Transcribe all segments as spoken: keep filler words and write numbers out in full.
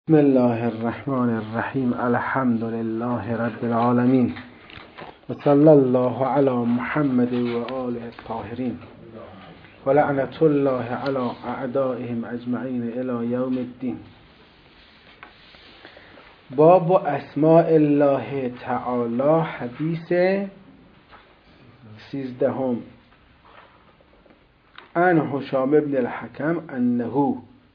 بسم الله الرحمن الرحیم. الحمد لله رب العالمین و صلی الله علی محمد و آله الطاهرین و لعنت الله علی اعدائهم اجمعین الی یوم الدین. باب اسماء الله تعالی، حدیث سیزدهم. عن هشام بن الحكم انه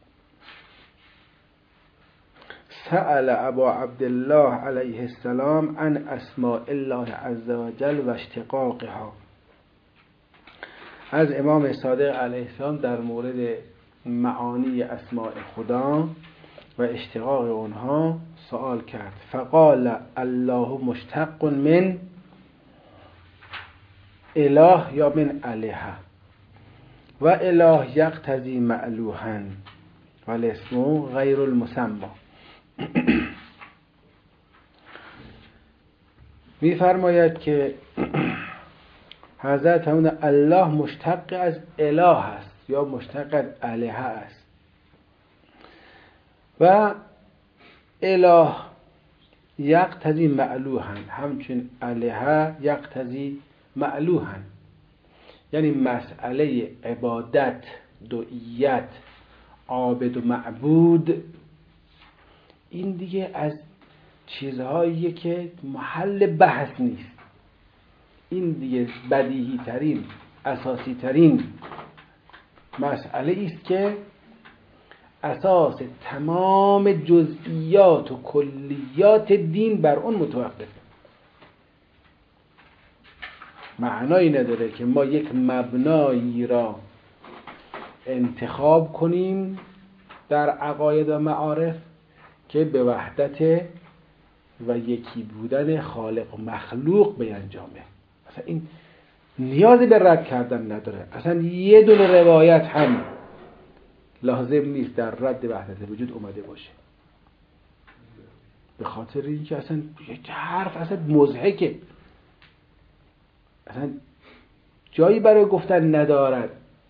سأل ابا عبدالله علیه السلام عن اسماء الله عز وجل و اشتقاقها. از امام صادق علیه السلام در مورد معانی اسماء خدا و اشتقاق اونها سوال کرد. فقال الله مشتق من اله یا من اله و اله یقتضی مألوها و الاسم غیر المسمى. می فرماید که حضرت همون الله مشتق از اله است یا مشتق از اله است و اله یقتضی مألوها، همچون اله یقتضی مألوها، یعنی مسئله عبادت، دعیت، عابد و معبود، این دیگه از چیزهاییه که محل بحث نیست. این دیگه بدیهی ترین، اساسی ترین مسئله است که اساس تمام جزئیات و کلیات دین بر اون متوقفه. معنایی نداره که ما یک مبنایی را انتخاب کنیم در عقاید و معارف که به وحدت و یکی بودن خالق و مخلوق بیانجامه. اصلا این نیازی به رد کردن نداره. اصلا یه دونه روایت هم لازم نیست در رد وحدت وجود اومده باشه، به خاطر اینکه اصلا یک حرف اصلا مضحکه، اصلا جایی برای گفتن ندارد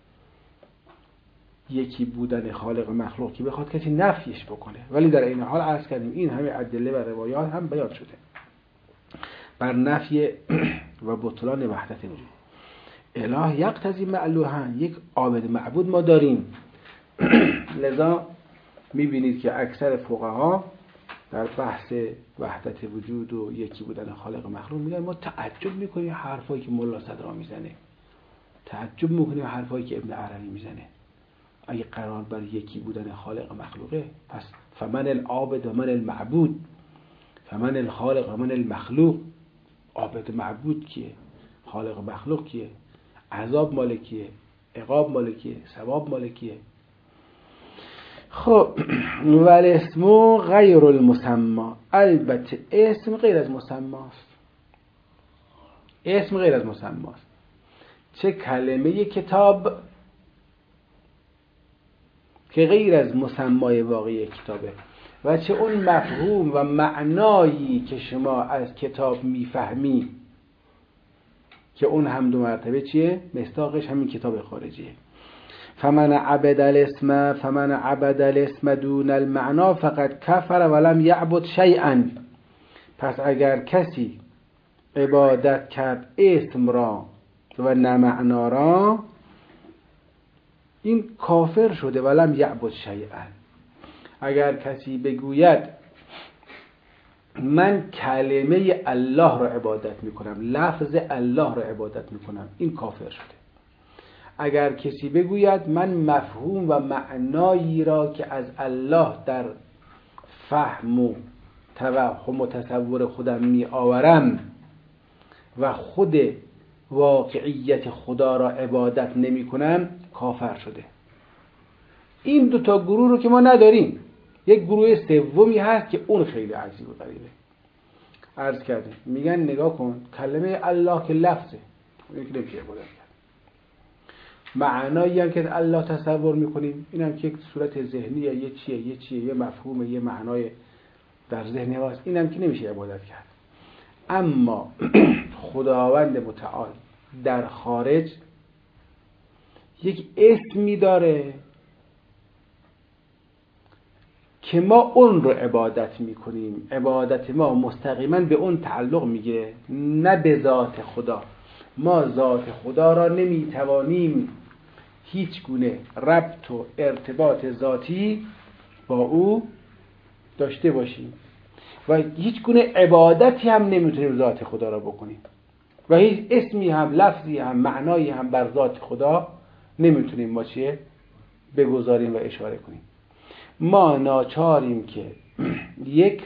یکی بودن خالق و مخلوق که بخواد کسی نفیش بکنه. ولی در این حال عرض کردیم این همه ادله و روایات هم بیان شده بر نفی و بطلان وحدت وجود. اله یقتضی مألوها، یک عابد معبود ما داریم. لذا میبینید که اکثر فقها در بحث وحدت وجود و یکی بودن خالق و مخلوق میگن ما تعجب میکنیم حرفایی که ملا صدرا میزنه، تعجب میکنیم حرفایی که ابن عربی میزنه. اگه قرار بر یکی بودن خالق و مخلوقه، پس فمن العابد و من المعبود، فمن الخالق و من المخلوق. عابد معبود کیه؟ خالق و مخلوق کیه؟ عذاب مالکیه؟ عقاب مالکیه؟ ثواب مالکیه؟ خب ولی اسم غیر المسمى، البته اسم غیر از مسمى است. اسم غیر از مسمى است. چه کلمه کتاب که غیر از مسمای واقعی کتابه و چه اون مفهوم و معنایی که شما از کتاب میفهمی که اون هم دو مرتبه چیه؟ مصداقش همین کتاب خارجیه. فمن عبد الاسم فمن عبد الاسم دون المعنا فقد کفر ولم یعبد شیئا. پس اگر کسی عبادت کرد اسم را و نه معنا را، این کافر شده. ولم یعبد شیئا. اگر کسی بگوید من کلمه الله را عبادت میکنم، لفظ الله را عبادت میکنم، این کافر شده. اگر کسی بگوید من مفهوم و معنایی را که از الله در فهم و توهم و تصور خودم می آورم و خود واقعیت خدا را عبادت نمی کنم، کافر شده. این دوتا گروه رو که ما نداریم. یک گروه سومی هست که اون خیلی عجیب و غریبه. عرض کردیم میگن نگاه کن کلمه الله که لفظه، اون که نمیشه عبادت کرد. معنایی هم که الله تصور میکنیم این هم که یک صورت ذهنیه، یه چیه یه چیه یه مفهومه، یه معنای در ذهن هست، این هم که نمیشه عبادت کرد. اما خداوند متعال در خارج یک اسمی داره که ما اون رو عبادت میکنیم، عبادت ما مستقیما به اون تعلق میگیره، نه به ذات خدا. ما ذات خدا را نمیتوانیم هیچ گونه ربط و ارتباط ذاتی با او داشته باشیم و هیچ گونه عبادتی هم نمیتونیم ذات خدا را بکنیم و هیچ اسمی هم، لفظی هم، معنایی هم بر ذات خدا نمیتونیم ما چیه بگذاریم و اشاره کنیم. ما ناچاریم که یک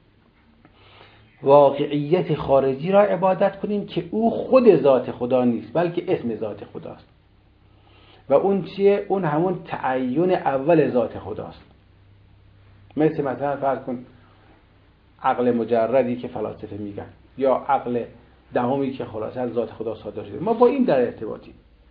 واقعیت خارجی را عبادت کنیم که او خود ذات خدا نیست بلکه اسم ذات خداست و اون چیه؟ اون همون تعین اول ذات خداست. مثل مثلا فرض کن عقل مجردی که فلاسفه میگن یا عقل دهمی که خلاصه از ذات خدا صادر شده. ما با این در ارتباطیم.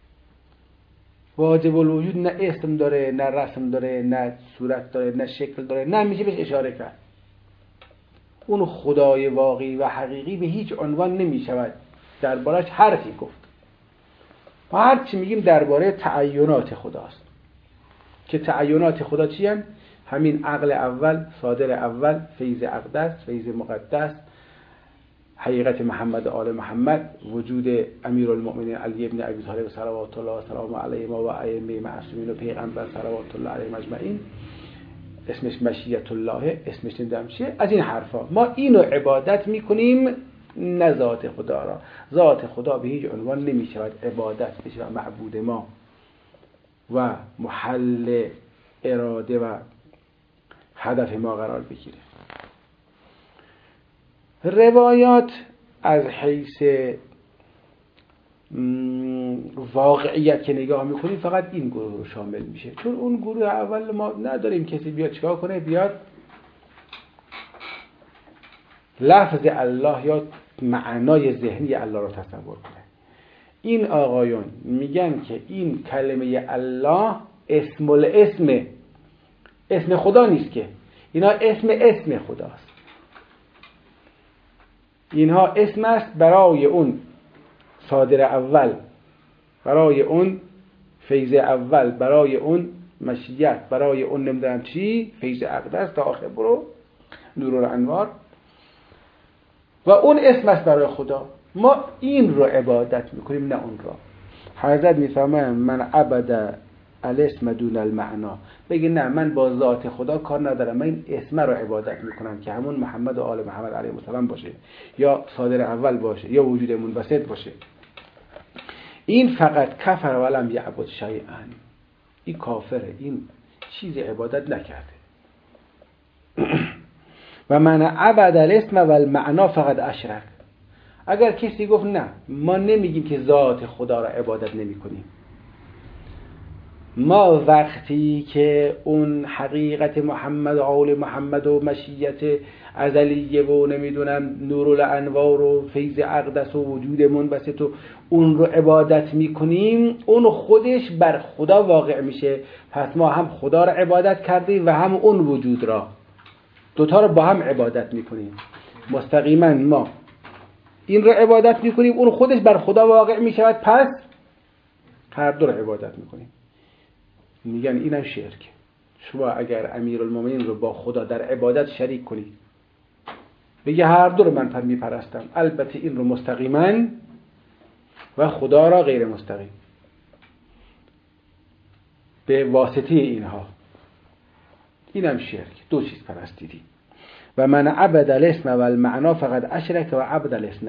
واجب الوجود نه اسم داره، نه رسم داره، نه صورت داره، نه شکل داره، نه میشه بهش اشاره کرد. اون خدای واقعی و حقیقی به هیچ عنوان نمیشود دربارش حرفی گفت. ما هر چی میگیم درباره تعینات خداست که تعینات خدا چی هستند؟ همین عقل اول، صادر اول، فیض اقدس، فیض مقدس، حقیقت محمد آل محمد، وجود امیرالمؤمنین علی ابن ابی طالب صلوات الله و سلام علیه و ائمه معصومین و پیغمبر صلوات الله علیهم اجمعین، اسمش مشیت الله، اسمش نمیدونم چیه، از این حرفا. ما اینو عبادت میکنیم نه ذات خدا را. ذات خدا به هیچ عنوان نمیشود عبادت بشه و معبود ما و محل اراده و هدف ما قرار بگیره. روایات از حیث واقعیت که نگاه میکنیم فقط این گروه رو شامل میشه، چون اون گروه اول ما نداریم کسی بیاد چیکار کنه، بیاد لفظ الله یا معنای ذهنی الله رو تصور کنه. این آقایون میگن که این کلمه الله اسم الاسم، اسم خدا نیست که، اینا اسم اسم خداست. اینها اسم است برای اون صادر اول، برای اون فیض اول، برای اون مشیت، برای اون نمیدونم چی، فیض اقدس تا آخر برو نور الانوار، و اون اسم است برای خدا. ما این رو عبادت میکنیم نه اون را. حضرت میفرمایند من عبد الاسم دون المعنا، بگه نه من با ذات خدا کار ندارم، من این اسم رو عبادت میکنم که همون محمد و آل محمد علیه السلام باشه یا صادر اول باشه یا وجود منبسط باشه. این فقط کفر ولم یعبد شیئا، این کافره، این چیز عبادت نکرده. و من عبد الاسم و المعنا فقط اشرک. اگر کسی گفت نه ما نمیگیم که ذات خدا را عبادت نمی کنیم، ما وقتی که اون حقیقت محمد و آل محمد و مشیت ازلیه و نمیدونم نور الانوار و فیض اقدس و وجود منبسط و اون رو عبادت میکنیم، اون خودش بر خدا واقع میشه. پس ما هم خدا را عبادت کردیم و هم اون وجود را، دوتا رو با هم عبادت میکنیم. مستقیما ما این رو عبادت میکنیم، اون خودش بر خدا واقع میشود، پس هر دو رو عبادت میکنیم. میگن اینم شرک. شما اگر امیرالمومنین رو با خدا در عبادت شریک کنید، بگه هر دو رو من میپرستم، البته این رو مستقیما و خدا را غیر مستقیم به واسطه اینها، اینم شرک. دو چیز پرستیدی. و من عبد الاسم و المعنا فقط اشرک و عبد الاسم،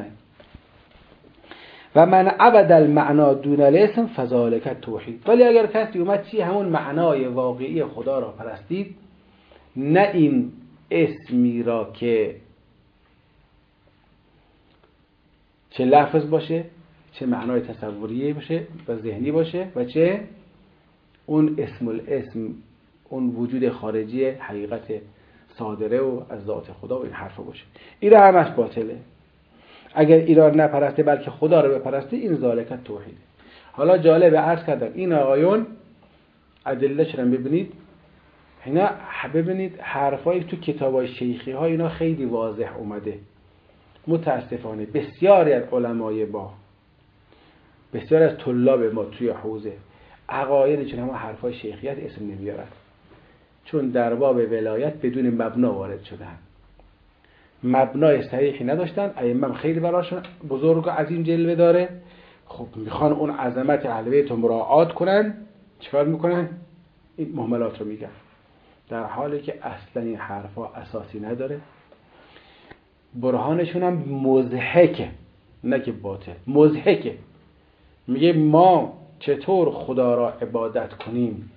و من عبد المعنا دون الاسم فذلک توحید. ولی اگر کسی اومد چی همون معنای واقعی خدا را پرستید، نه این اسمی را که چه لفظ باشه، چه معنای تصوری باشه و ذهنی باشه، و چه اون اسم الاسم، اون وجود خارجی حقیقت صادره و از ذات خدا و این حرفا باشه. این را همش باطله. اگر اینا نپرسته بلکه خدا رو بپرسته، این ذالک توحیده. حالا جالبه عرض کردم این آقایون ادله چرا ببینید، اینا ببینید حرفای تو کتابای شیخی ها اینا خیلی واضح اومده. متاسفانه بسیاری از علمای ما، بسیاری از طلاب ما توی حوزه عقایدشون هم حرفای شیخیت اسم نمیارن. چون در باب ولایت بدون مبنا وارد شدن، مبنای صحیحی نداشتن، ائمه خیلی براشون بزرگ و عظیم جلوه داره، خب میخوان اون عظمت اهل بیت رو مراعات کنن، چیکار میکنن؟ این مهملات رو میگن، در حالی که اصلا این حرفا اساسی نداره. برهانشون هم مضحکه، نه که باطل، مضحکه. میگه ما چطور خدا را عبادت کنیم؟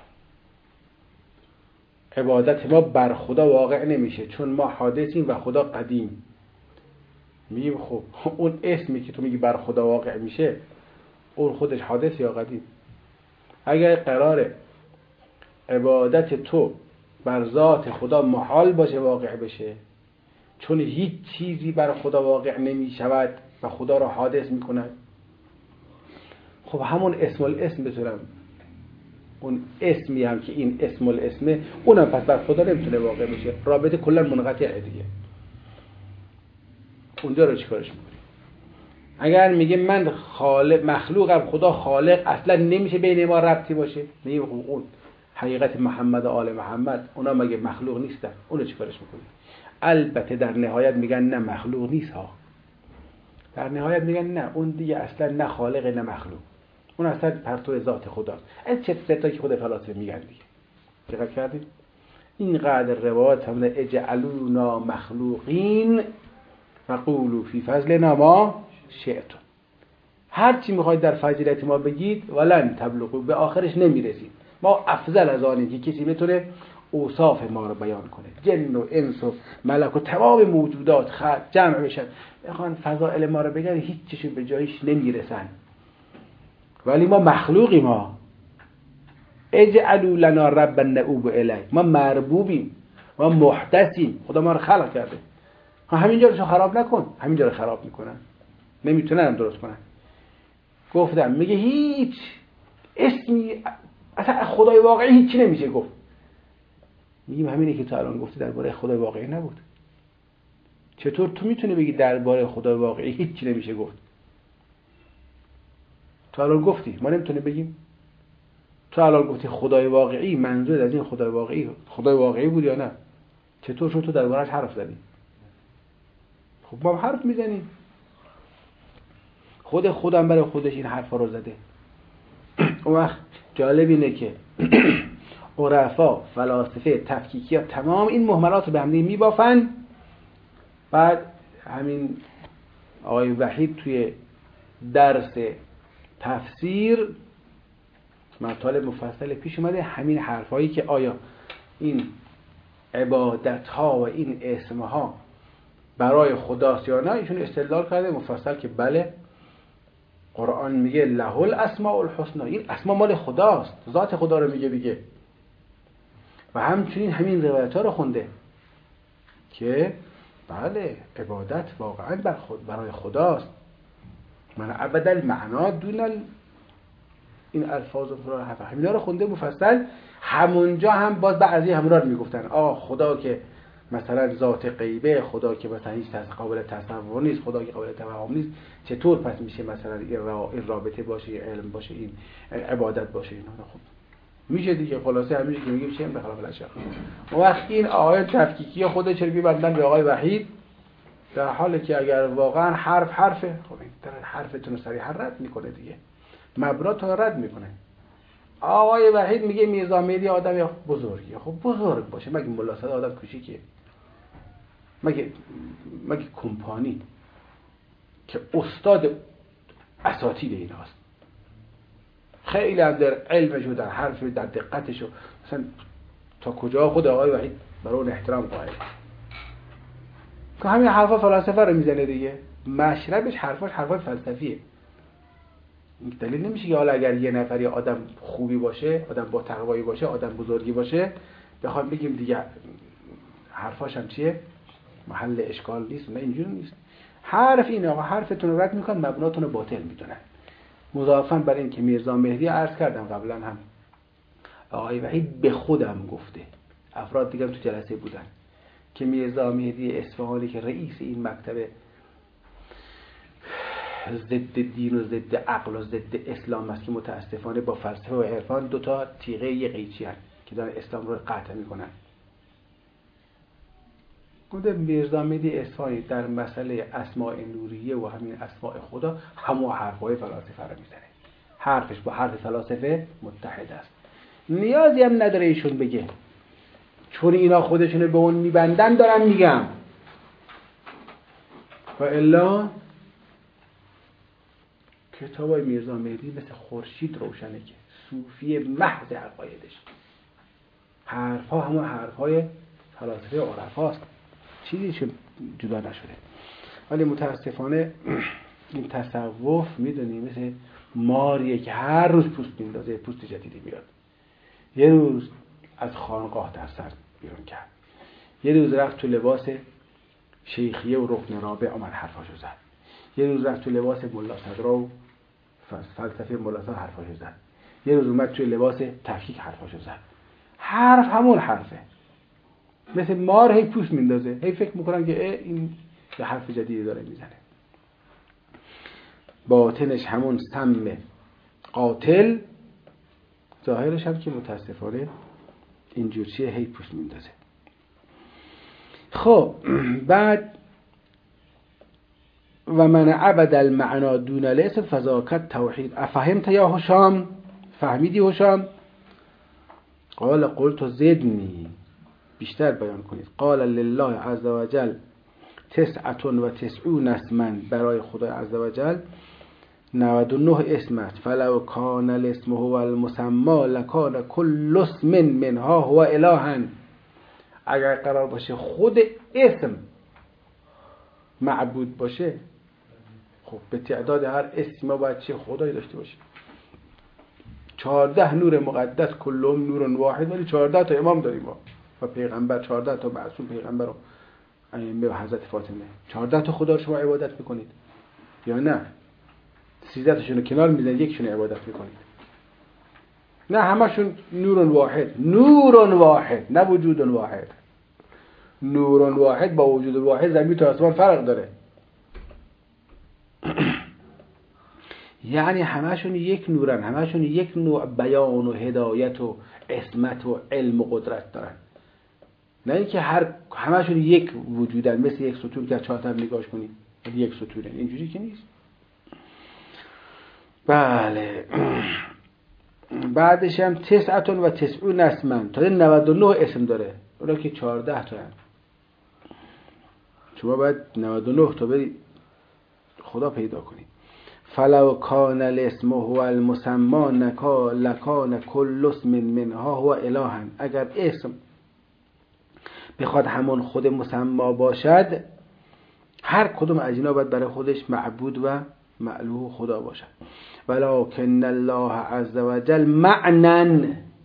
عبادت ما بر خدا واقع نمیشه چون ما حادثیم و خدا قدیم. میگیم خب اون اسمی که تو میگی بر خدا واقع میشه، اون خودش حادث یا قدیم؟ اگر قراره عبادت تو بر ذات خدا محال باشه واقع بشه، چون هیچ چیزی بر خدا واقع نمی شود و خدا را حادث می کند، خب همون اسم الاسم بتونم، اون اسمی هم که این اسم الاسمه، اونم پس بر خدا نمیتونه واقع بشه، رابطه کلا منقطعه دیگه. اونجا رو چیکارش میکنی؟ اگر میگه من خالق مخلوقم، خدا خالق، اصلا نمیشه بین ما ربطی باشه، میگه اون حقیقت محمد و آل محمد، اونا مگه مخلوق نیستن؟ اونو چیکارش میکنی؟ البته در نهایت میگن نه مخلوق نیست ها، در نهایت میگن نه اون دیگه اصلا نه خالق نه مخلوق، اون اصلا پرتو ذات خداست. این چه ستا که خود فلاسفه میگن دیگه. دقت کردید؟ اینقدر روایات هم اجعلونا مخلوقین و قولوا فی فضلنا ما شئتم. هر چی میخواید در فضیلت ما بگید ولن تبلغوا، به آخرش نمیرسید. ما افضل از آنیم که کسی بتونه اوصاف ما رو بیان کنه. جن و انس و ملک و تمام موجودات خلق جمع بشن بخوان فضائل ما رو بگن، هیچ چیزی به جایش نمیرسن. ولی ما مخلوقی، ما اجعلوا لنا ربا نؤوب الیه، ما مربوبیم، ما محدثیم، خدا ما رو خلق کرده. همینجا رو خراب نکن، همینجا رو خراب میکنن، نمیتونن هم درست کنن. گفتم میگه هیچ اسمی اصلا خدای واقعی هیچی نمیشه گفت. میگیم همینه که تو الان گفتی درباره خدای واقعی نبود. چطور تو میتونی بگی درباره خدای واقعی هیچی نمیشه گفت؟ تو الان گفتی ما نمیتونیم بگیم. تو الان گفتی خدای واقعی، منظور از این خدای واقعی خدای واقعی بود یا نه؟ چطور شد تو درباره‌اش حرف زدی؟ خب ما حرف میزنیم، خود خودم برای خودش این حرفا رو زده. اون وقت جالب اینه که عرفا، فلاسفه، تفکیکی ها تمام این مهملات رو به هم میبافن. بعد همین آقای وحید توی درس تفسیر مطالب مفصل پیش اومده، همین حرفایی که آیا این عبادت ها و این اسم ها برای خداست یا نه، ایشون استدلال کرده مفصل که بله، قرآن میگه له الاسماء الحسنی، این اسما مال خداست، ذات خدا رو میگه دیگه. و همچنین همین روایت ها رو خونده که بله عبادت واقعا بر خود برای خداست. من ابدا المعنا دون ال... این الفاظ رو همین رو خونده مفصل. همونجا هم باز بعضی همون رو میگفتن آه خدا که مثلا ذات غیبه، خدا که مثلا هیچ قابل تصور نیست، خدا که قابل توهم نیست، چطور پس میشه مثلا این رابطه باشه، علم باشه، این عبادت باشه؟ اینا خب میشه دیگه. خلاصه همیشه که میگیم چه به خلاف الاشیاء. اون وقت این آیات تفکیکی خودش چرا میبندن به آقای وحید، در حالی که اگر واقعا حرف حرفه، خب این در حرفتون رو صریحا رد میکنه دیگه، مبناتون رو رد میکنه. آقای وحید میگه میرزا مهدی آدم بزرگیه. خب بزرگ باشه مگه ملا صدر آدم کوچیکه؟ مگه مگه کمپانی که استاد اساتید ایناست، خیلی هم در علمش و در حرفش در دقتش، مثلا تا کجا خود آقای وحید برای اون احترام قائل که همین حرفا فلاسفه رو میزنه دیگه، مشربش حرفاش حرفای فلسفیه. این دلیل نمیشه که حالا اگر یه نفری آدم خوبی باشه، آدم با تقوایی باشه، آدم بزرگی باشه، بخوام بگیم دیگه حرفاش هم چیه؟ محل اشکال نیست. نه اینجوری نیست. حرف اینه آقا، حرفتون رو رد میکنن، مبناتون رو باطل میدونن. مضافاً بر این که میرزا مهدی عرض کردم قبلا هم، آقای وحید به خودم گفته، افراد دیگه تو جلسه بودن، که میرزا مهدی اصفهانی که رئیس این مکتب ضد دین و ضد عقل و ضد اسلام است، که متاسفانه با فلسفه و عرفان دوتا تیغه یه قیچی هست که دارن اسلام رو قطع میکنن. گفته میرزا مهدی اصفهانی در مسئله اسماء نوریه و همین اسماء خدا همون حرفای فلاسفه رو میزنه. حرفش با حرف فلاسفه متحد است. نیازی هم نداره ایشون بگه، چون اینا خودشونو به اون میبندن دارم میگم. و الا کتابای میرزا مهدی مثل خورشید روشنه که صوفی محض عقایدش. حرفها همون حرفهای فلاسفه عرفاست، چیزیشون جدا نشده. ولی متاسفانه این تصوف میدونی مثل ماریه که هر روز پوست میندازه، پوست جدیدی میاد. یه روز از خانقاه در سر بیرون کرد، یه روز رفت تو لباس شیخیه و رکن رابع آمد حرفاشو زد، یه روز رفت تو لباس ملا صدرا و فلسفه ملا صدرا حرفاشو زد، یه روز اومد تو لباس تفکیک حرفاشو زد. حرف همون حرفه، مثل مار هی پوست میندازه، هی فکر میکنن که این یه حرف جدیدی داره میزنه. باطنش همون سم قاتل، ظاهرش هم که متاسفانه اینجور چیه، هی پوست میندازه. خب بعد و من عبد المعنا دون الاسم فذاک توحید. افهمت یا هشام؟ فهمیدی هشام؟ قال قلت زدنی، بیشتر بیان کنید. قال لله عز وجل تسعة و تسعون اسما، برای خدای عز وجل نود و نه اسم است. فلو کان الاسم هو المسمى لکان کل اسم منها هو الها. اگر قرار باشه خود اسم معبود باشه، خب به تعداد هر اسم ما باید چه خدایی داشته باشه؟ چهارده نور مقدس کلهم نور واحد، ولی چهارده تا امام داریم ما و پیغمبر، چهارده تا معصوم پیغمبر و ائمه و حضرت فاطمه. چهارده تا خدا رو شما عبادت میکنید یا نه؟ سیزده تاشون رو کنار میزنید، یکشون عبادت میکنید؟ نه، همشون نور واحد. نور واحد، نه وجود واحد. نور واحد با وجود واحد زمین تا آسمان فرق داره. یعنی همشون یک نورن، همشون یک نوع بیان و هدایت و عصمت و علم و قدرت دارن. نه اینکه هر همشون یک وجودن، مثل یک ستون که چهارتر نگاش کنید یک ستونه. اینجوری که نیست. بله. بعدش هم تسعتون و تسعون اسما، تا نود و نه اسم داره، اونا که چهارده تا هم. شما باید نود و نه تا بری خدا پیدا کنید. فلو کان الاسم هو المسمى لکان کل اسم منها هو الها. اگر اسم بخواد همون خود مسما باشد، هر کدوم از اینا باید برای خودش معبود و معلوه خدا باشد. ولکن الله عز وجل معنى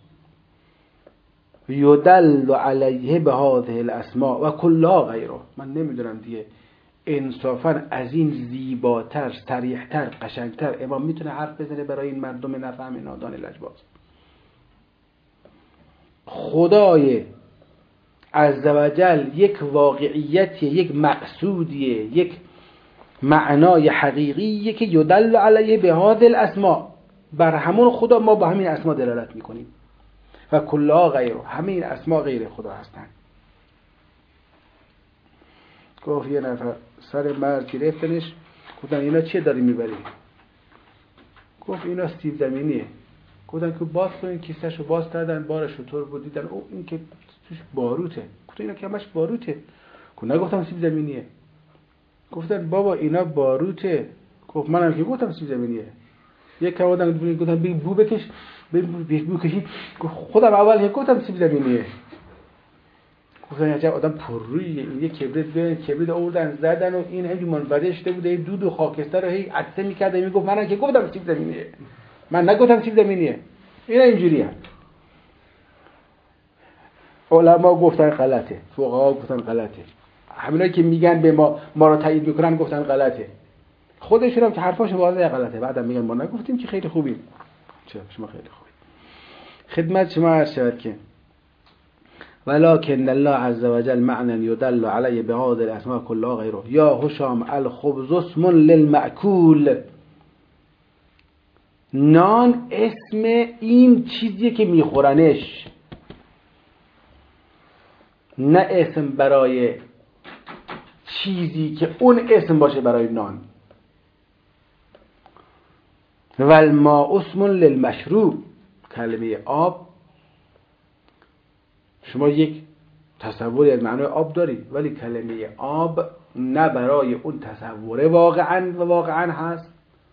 یدل علیه به هذه الاسماء و کلها غیره. من نمیدونم دیگه انصافا از این زیباتر، صریحتر، قشنگتر امام میتونه حرف بزنه برای این مردم نفهم نادان لجباز. خدای عز وجل یک واقعیتیه، یک مقصودیه، یک معنای حقیقیه که یدل علیه به هذه الاسماء. بر همون خدا ما با همین اسما دلالت میکنیم. و کلها غیره، همین اسما غیر خدا هستند. گفت یه نفر سر مرد گرفتنش، گفتن اینا چیه داری میبری؟ گفت اینا سیب زمینیه. گفتن که باز کنین، کیسهشو باز کردن، بارش طور بود، دیدن او این که توش باروته. گفتن اینا که همش باروته. گفت نگفتم سیب زمینیه. گفتن بابا اینا باروته. گفت منم که گفتم سیب زمینیه. یک کمادن گفتن بگی بو بکش، بگی بو کشید. گفت خودم اول که گفتم سیب زمینیه. گفتن عجب آدم پررویه، این یه کبریت به کبریت آوردن زدن و این همین منبره شده بوده، دود و خاکستر رو هی عطسه می‌کرد، میگفت منم که گفتم سیب زمینیه. من نگفتم سیب زمینیه. اینا اینجوریه. علما گفتن غلطه، فقها گفتن غلطه. همینایی که میگن به ما ما رو تایید میکنن گفتن غلطه. خودشون هم که حرفاشون واضحه غلطه، بعدم میگن ما نگفتیم که خیلی خوبیم. چه شما خیلی خوبی. خدمت شما عرض شود که ولكن الله عز وجل معنى يدل عليه بهذه الاسماء كلها غيره. یا هشام الخبز اسم للمأكول. نان اسم این چیزیه که میخورنش. نه اسم برای چیزی که اون اسم باشه برای نان. و الماء اسم للمشروب، کلمه آب شما یک تصوری از معنای آب دارید، ولی کلمه آب نه برای اون تصوره واقعا و واقعا هست،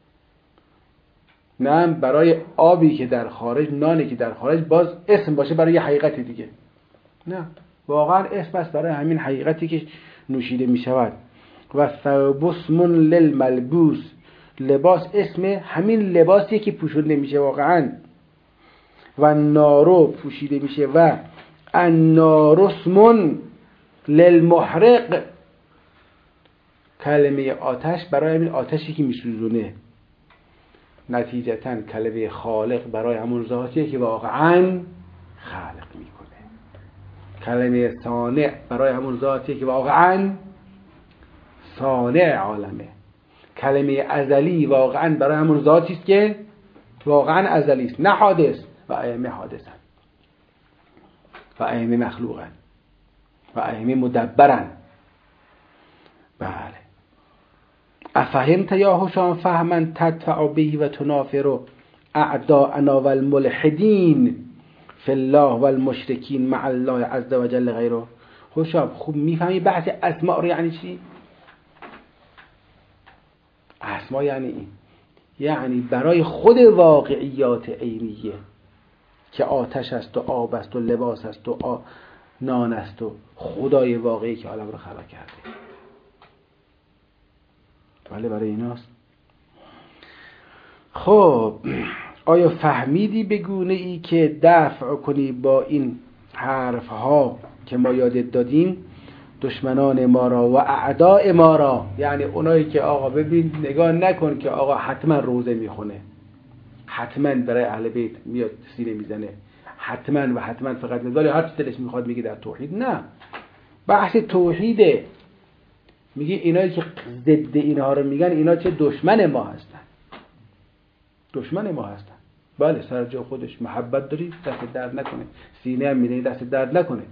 نه برای آبی که در خارج، نانی که در خارج باز اسم باشه برای یه حقیقت دیگه. نه، واقعا اسم است برای همین حقیقتی که نوشیده می شود. و ثوب اسم للملبوس، لباس اسم همین لباسیه که پوشونده میشه واقعا. و نارو پوشیده میشه. و النار اسم للمحرق، کلمه آتش برای همین آتشی که میسوزونه. نتیجتاً کلمه خالق برای همون ذاتیه که واقعاً خالق میکنه. کلمه صانع برای همون ذاتیه که واقعاً صانع عالمه. کلمه ازلی واقعاً برای همون ذاتی است که واقعاً ازلی است، نه حادث. و ائمه حادثن و ائمه مخلوقن و ائمه مدبرن. بله. افهمت یا هشام فهما تدفع به و تنافر اعداءنا والملحدین فی الله والمشرکین مع الله عز وجل غیره. هشام خوب میفهمی بحث اسماء رو یعنی چی؟ اسماء یعنی این، یعنی برای خود واقعیات عینیه که آتش است و آب است و لباس است و آ... نان است و خدای واقعی که عالم رو خلق کرده. بله برای ایناست. خب آیا فهمیدی به گونه ای که دفع کنی با این حرف ها که ما یادت دادیم دشمنان ما را و اعداء ما را؟ یعنی اونایی که آقا ببین نگاه نکن که آقا حتما روزه میخونه، حتما برای اهل بیت میاد سینه میزنه، حتما و حتما فقط ولی هر چی دلش میخواد میگه در توحید. نه، بحث توحیده. میگه اینایی که ضد اینها رو میگن اینا چه دشمن ما هستن، دشمن ما هستن. بله سر جا خودش محبت داری دست درد نکنه، سینه هم میدنی دست درد نکنه،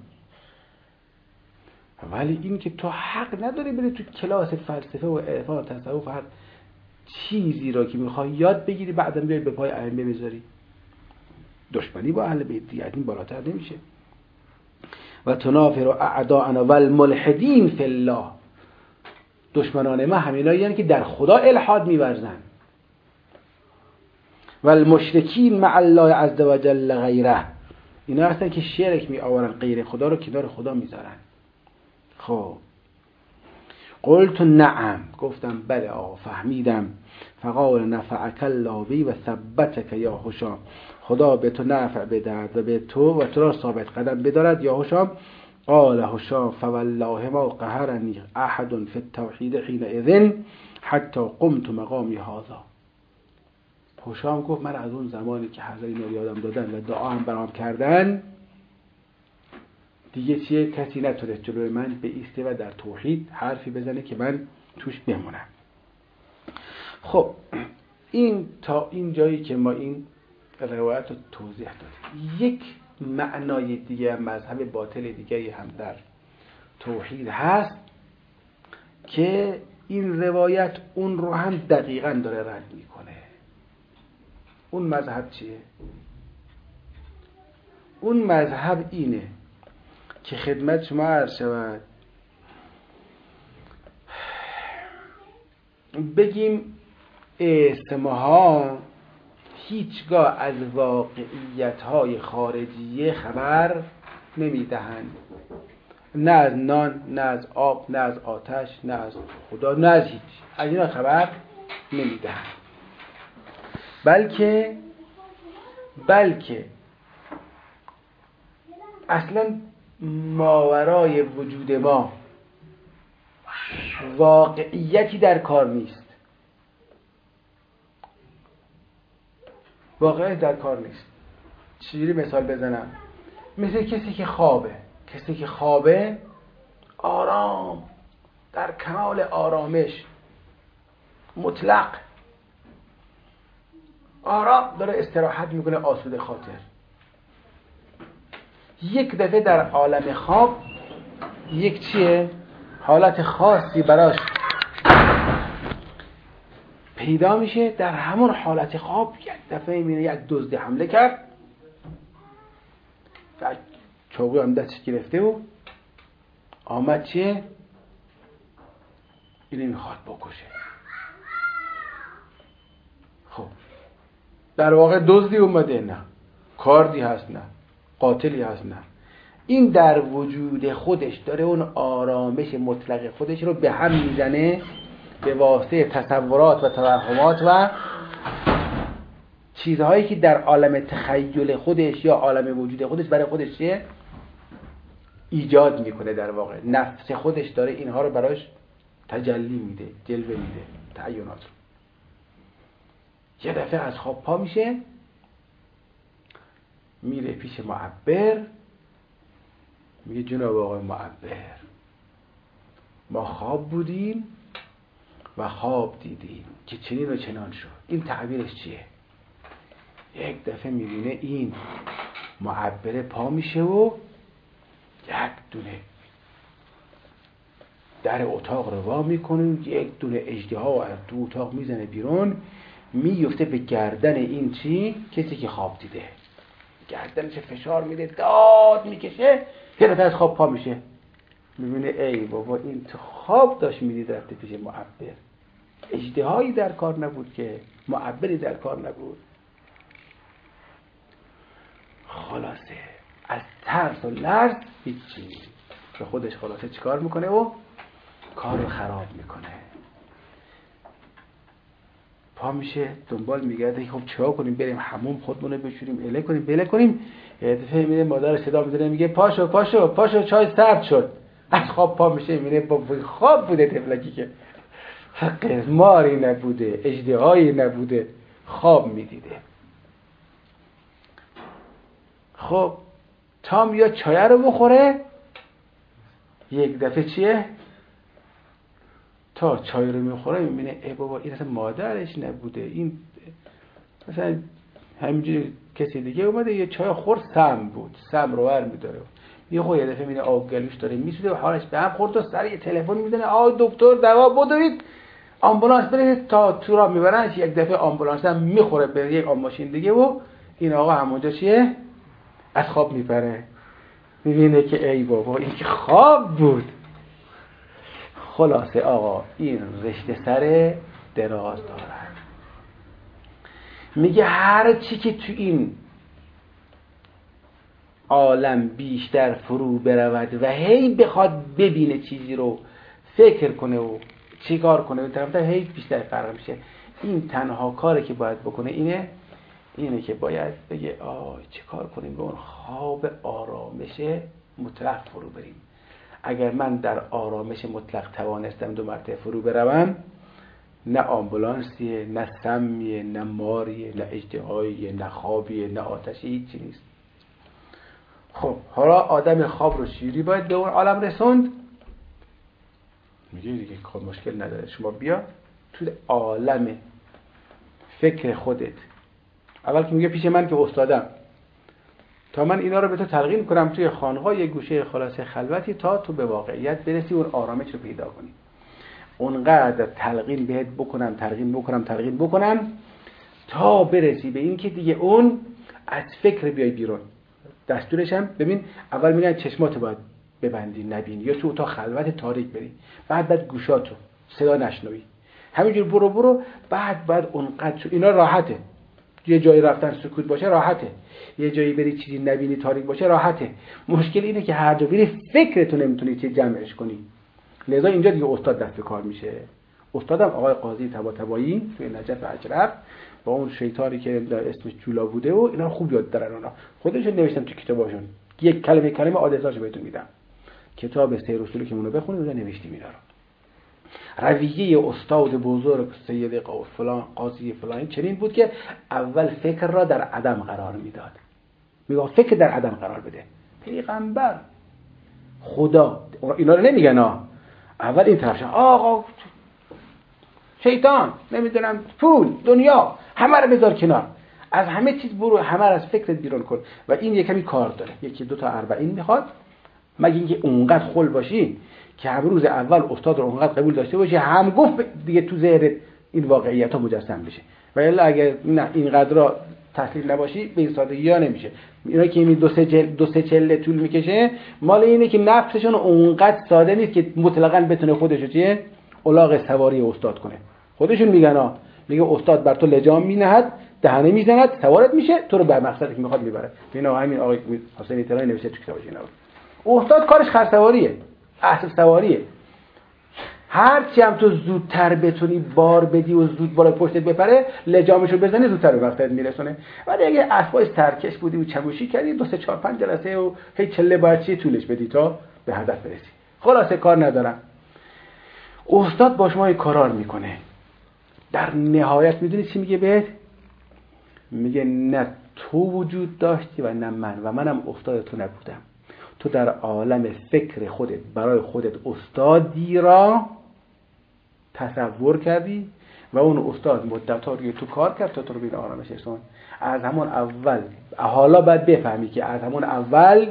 ولی این که تو حق نداری بری تو کلاس فلسفه و عرفان و تصوف هر چیزی را که میخوای یاد بگیری بعدم بیای به پای ائمه بذاری. دشمنی با اهل بیت دیگه این بالاتر نمیشه. و تنافر اعداءنا والملحدین فی الله، دشمنان ما همینایی هستند که در خدا الحاد می‌ورزن. والمشرکین مع الله عز وجل غیره، اینا هستن که شرک می آورن، غیر خدا رو کنار خدا میذارن. خب قلت نعم، گفتم بله آقا فهمیدم. فقال نفعک الله بی و ثبتک یا هشام، خدا به تو نفع بدهد و به تو و تو را ثابت قدم بدارد یا هشام. قال هشام فوالله ما قهرنی احد فی التوحید حینئذ حتی قمت مقامی هذا. هشام گفت من از اون زمانی که حضرت اینا یادم دادن و دعا هم برام کردن دیگه چیه، کسی نتونست جلوی من به ایسته و در توحید حرفی بزنه که من توش بمونم. خب این تا این جایی که ما این روایت رو توضیح دادیم. یک معنای دیگه مذهب باطل دیگه هم در توحید هست که این روایت اون رو هم دقیقاً داره رد میکنه. اون مذهب چیه؟ اون مذهب اینه که خدمت شما عرض شود بگیم اسمها هیچگاه از واقعیت‌های خارجیه خبر نمیدهند، نه از نان، نه از آب، نه از آتش، نه از خدا، نه از هیچ از اینا خبر نمیدهند، بلکه بلکه اصلا ماورای وجود ما واقعیتی در کار نیست، واقعیت در کار نیست. چجوری مثال بزنم؟ مثل کسی که خوابه، کسی که خوابه آرام، در کمال آرامش مطلق آرام داره استراحت میکنه، آسوده خاطر. یک دفعه در عالم خواب یک چیه؟ حالت خاصی براش پیدا میشه، در همون حالت خواب یک دفعه میبینه یک دزدی حمله کرد و چاقو هم دستش گرفته و آمد چیه؟ اینو میخواد بکشه. خب در واقع دزدی اومده؟ نه. کاردی هست؟ نه. قاتلی هست؟ نه. این در وجود خودش داره اون آرامش مطلق خودش رو به هم میزنه به واسطه تصورات و توهمات و چیزهایی که در عالم تخیل خودش یا عالم وجود خودش برای خودش چیه؟ ایجاد میکنه. در واقع نفس خودش داره اینها رو براش تجلی میده، جلوه میده، تعینات رو. یه دفعه از خواب پا میشه، میره پیش معبر، میگه جناب آقای معبر، ما خواب بودیم و خواب دیدیم که چنین و چنان شد. این تعبیرش چیه؟ یک دفعه میبینه این معبر پا میشه و یک دونه در اتاق رو وا میکنه، یک دونه اژدها از تو اتاق میزنه بیرون، میفته به گردن این چی؟ کسی که خواب دیده. گردنش فشار میده، داد میکشه، یه دفعه از خواب پا میشه، میبینه ای بابا این تو خواب داشت میدید رفته پیش معبر. اژدهایی در کار نبود که، معبری در کار نبود. خلاصه از ترس و لرز هیچی به خودش خلاصه چیکار میکنه و کار رو خراب میکنه. پا میشه دنبال میگرده خب چیکار کنیم، بریم حموم خودمون رو بشوریم، اله کنیم بله کنیم. یه دفعه میره مادر صدا میزنه میگه پاشو پاشو پاشو چای سرد شد. از خواب پا میشه میره با خواب بوده تفلکی که قزماری نبوده، اژدهایی نبوده، خواب میدیده. خب تا میاد چای رو بخوره، یک دفعه چیه؟ تا چای رو میخوره میبینه ای بابا این اصلا مادرش نبوده، این مثلا همینجوری کسی دیگه اومده یه چای خورد، سم بود، سم رو ور میداره. یه خود یه دفعه میبینه آب گلوش داره میسوزه و حالش به هم خورد و سر یه تلفن میزنه آ دکتر دوا بدوید، آمبولانس برید تا تو را میبرنش. یک دفعه آمبولانس هم میخوره به یک ماشین دیگه و این آقا همونجا چیه؟ از خواب میپره، میبینه که ای بابا این که خواب بود. خلاصه آقا این رشته سر دراز دارد. میگه هر چی که تو این عالم بیشتر فرو برود و هی بخواد ببینه چیزی رو، فکر کنه و چیکار کنه، به طرف هی بیشتر فرق میشه. این تنها کاری که باید بکنه اینه اینه که باید بگه آی چه کار کنیم به اون خواب آرامش مطلق فرو بریم. اگر من در آرامش مطلق توانستم دو مرتبه فرو بروم، نه آمبولانسیه، نه سمیه، نه ماریه، نه اژدهاییه، نه خوابیه، نه آتشی، هیچی نیست. خب حالا آدم خواب رو شیری باید به اون عالم رسوند. میگه دیگه خب مشکل نداره، شما بیا تو عالم فکر خودت. اول که میگه پیش من که استادم، تا من اینا رو به تو تلقین کنم توی خانقاه یه گوشه خلاصه خلوتی، تا تو به واقعیت برسی اون آرامش رو پیدا کنی. اونقدر تلقین بهت بکنم تلقین بکنم تلقین بکنم تا برسی به این که دیگه اون از فکر بیای بیرون. دستورش هم ببین، اول میگن چشماتو باید ببندی نبینی یا تو اتاق خلوت تاریک بری، بعد بعد گوشاتو صدا نشنوی، همینجور برو برو. بعد بعد اونقدر اینا راحته، یه جایی رفتن سکوت باشه راحته، یه جایی بری چیزی نبینی تاریک باشه راحته. مشکل اینه که هر جا بری فکرتو نمیتونی چه جمعش کنی. لذا اینجا دیگه استاد دست به کار میشه. استادم آقای قاضی طباطبایی توی نجف اجرب با اون شیطانی که اسمش جولا بوده و اینا خوب یاد دارن، اونا خودشون نوشتن تو کتاباشون. یک کلمه کلمه آدرساشو بهتون میدم، کتاب سیر اصولی که اونو بخونید اونجا نوشتیم اینا رو. رویه استاد بزرگ سید فلان قاضی فلان چنین بود که اول فکر را در عدم قرار میداد. میگه فکر در عدم قرار بده. پیغمبر، خدا، اینا رو نمیگن ها. اول این طرف آقا شیطان، نمیدونم پول، دنیا، همه رو بذار کنار، از همه چیز برو، همه رو از فکرت بیرون کن. و این یه کمی کار داره، یکی دو تا اربعین میخواد مگه اینکه اونقدر خل باشی که هم روز اول استاد رو اونقدر قبول داشته باشی هم گفت دیگه تو ذهنت این واقعیت ها مجسم بشه. و الا اگر نه اینقدر را تسلیم نباشی به این سادگی ها نمیشه. اینا که این دو سه جل دو سه چله طول میکشه مال اینه که نفسشون اونقدر ساده نیست که مطلقاً بتونه خودشو چیه الاغ سواری استاد کنه. خودشون میگن ها، میگه استاد بر تو لجام مینهد، دهنه میزند، سوارت میشه، تو رو به مقصدی که میخواد میبره. اینا همین آقای حسین تهرانی نوشته تو کتابش اینا. استاد کارش خرسواریه، اسب سواریه. هرچی هم تو زودتر بتونی بار بدی و زود بالا پشتت بپره، لجامشو بزنی زودتر به مقصد میرسونه. ولی اگه اسبای سرکش بودی و چموشی کردی دو سه چهار پنج جلسه و هی چله باید چی طولش بدی تا به هدف برسی. خلاصه کار ندارم. استاد با شما کارار میکنه. در نهایت میدونی چی میگه بهت؟ میگه نه تو وجود داشتی و نه من و منم استاد تو نبودم. تو در عالم فکر خودت برای خودت استادی را تصور کردی و اون استاد مدت‌ها روی تو کار کرد تا تو رو به این آرامش رسون. از همون اول حالا باید بفهمی که از همون اول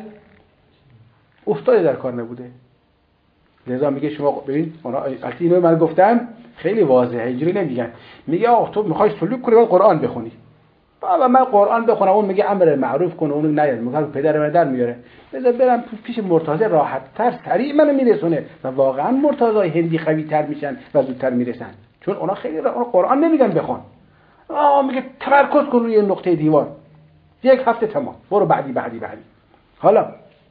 استاد در کار نبوده. لذا میگه شما ببین اونا اصلا اینو من گفتم خیلی واضحه، اینجوری نمیگن. میگه آخ تو میخوای سلوک کنی باید قرآن بخونی. بابا من قرآن بخونم اون میگه امر معروف کن اون نیاد میگه پدر من در میاره. بذار برم پیش مرتضی راحت تر سریع منو میرسونه و واقعا مرتضی هندی قوی تر میشن و زودتر میرسن چون اونا خیلی را... قرآن نمیگن بخون. آ میگه تمرکز کن روی نقطه دیوار یک هفته تمام برو بعدی بعدی بعدی. حالا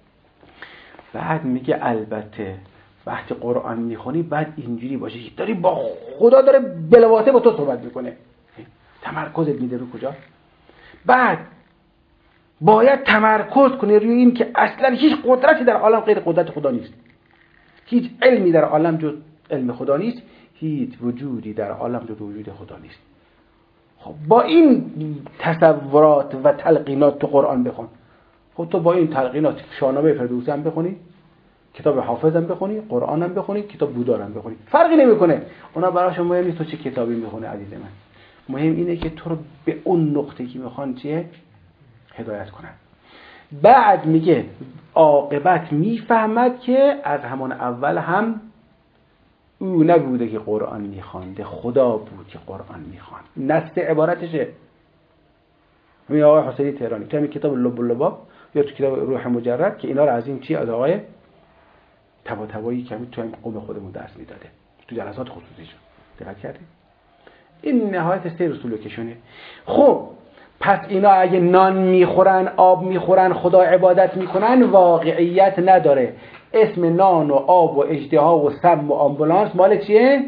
بعد میگه البته وقتی قرآن میخونی بعد اینجوری باشه که داری با خدا داره بلواطه با تو صحبت میکنه. تمرکزت میده رو کجا؟ بعد باید تمرکز کنی روی این که اصلا هیچ قدرتی در عالم غیر قدرت خدا نیست. هیچ علمی در عالم جز علم خدا نیست. هیچ وجودی در عالم جز وجود خدا نیست. خب با این تصورات و تلقینات تو قرآن بخون. خب تو با این تلقینات شاهنامه فردوسی هم بخونی، کتاب حافظ هم بخونی، قرآن هم بخونی، کتاب بودا هم بخونی، فرقی نمیکنه. اونا براشون مهم نیست تو چه کتابی میخونی عزیز من. مهم اینه که تو رو به اون نقطه که میخوان چیه هدایت کنن. بعد میگه عاقبت میفهمد که از همان اول هم او نبوده که قرآن میخوانده، خدا بود که قرآن میخواند. نص عبارتشه. همین آقای حسینی تهرانی تو همین کتاب لب و لباب یا تو کتاب روح مجرد که اینا رو از این چی از آقای تبا تبایی که تو همین قوم خودمون درس میداده تو جلسات خصوصیشون. دقت کردید؟ این نهایت سیر سلوکشونه. خب پس اینا اگه نان میخورن، آب میخورن، خدا عبادت میکنن، واقعیت نداره. اسم نان و آب و اژدها و سم و آمبولانس مال چیه؟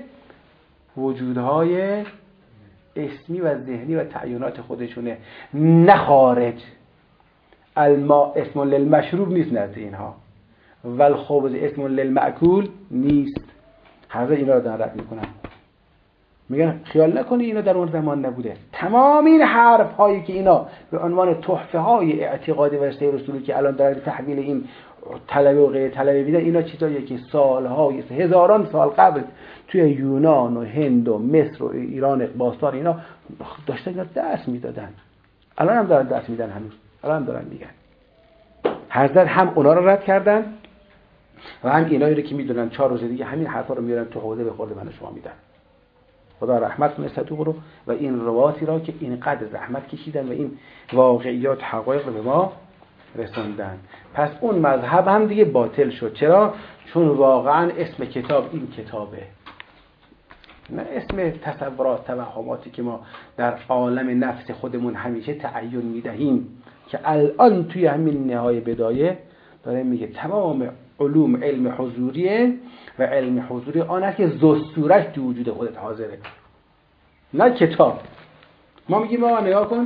وجودهای اسمی و ذهنی و تعیینات خودشونه، نه خارج. الماء اسم للمشروب نیست نزد اینها، والخبز اسم للمأکول نیست. هر اینا رو دارن رد میکنن. میگن خیال نکنی اینا در اون زمان نبوده. تمام این حرف هایی که اینا به عنوان تحفه های اعتقادی و سیر و سلوکی که الان دارن تحویل این طلبه و غیر طلبه میدن، اینا چیزاییه که سالهای هزاران سال قبل توی یونان و هند و مصر و ایران باستان اینا داشتن اینا درس میدادن. الان هم دارن درس میدن، هنوز الان هم دارن میگن. حضرت هم اونا رو رد کردن و هم اینایی رو که میدونن چهار روز دیگه همین حرفا رو میارن تو حوزه به خورد من و شما میدن. خدا رحمت کنه صدوق رو و این رواتی را که اینقدر زحمت کشیدن و این واقعیات حقایق رو به ما رسوندن. پس اون مذهب هم دیگه باطل شد. چرا؟ چون واقعا اسم کتاب این کتابه، نه اسم تصورات توهماتی که ما در عالم نفس خودمون همیشه تعین میدهیم که الان توی همین نهای بدایه داره میگه تمام علوم علم حضوریه و علم حضوری آن است که ذوالصورت تو وجود خودت حاضره، نه کتاب. ما میگیم آقا نگاه کن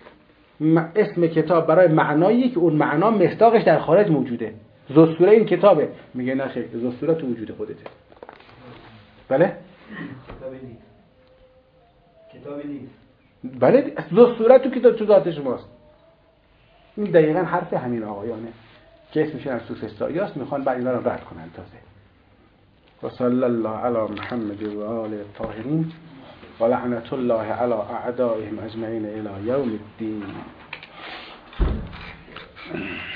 اسم کتاب برای معنایی که اون معنا مصداقش در خارج موجوده. ذوالصورت این کتابه. میگه نه خیر، ذوالصورت تو وجود خودته. بله؟ کتابی نیست. کتابی نیست. بله ذوالصورت تو کتاب تو ذات شماست. این دقیقاً حرف همین آقایانه که اسمشون از سوفسطائیاست، میخوان بعد اینا رو رد کنن تازه. و صلی الله علی محمد و آله الطاهرین و لعنت الله علی اعدائهم اجمعین الی یوم الدین.